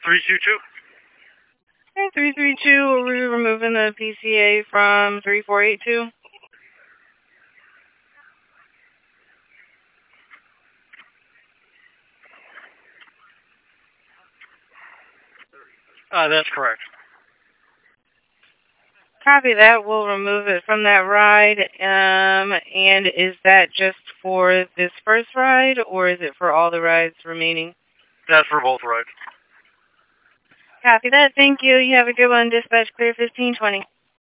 322. Okay, 332, are we removing the PCA from 3482? That's correct. Copy that. We'll remove it from that ride. And is that just for this first ride, or is it for all the rides remaining? That's for both rides. Copy that. Thank you. You have a good one. Dispatch clear 1520.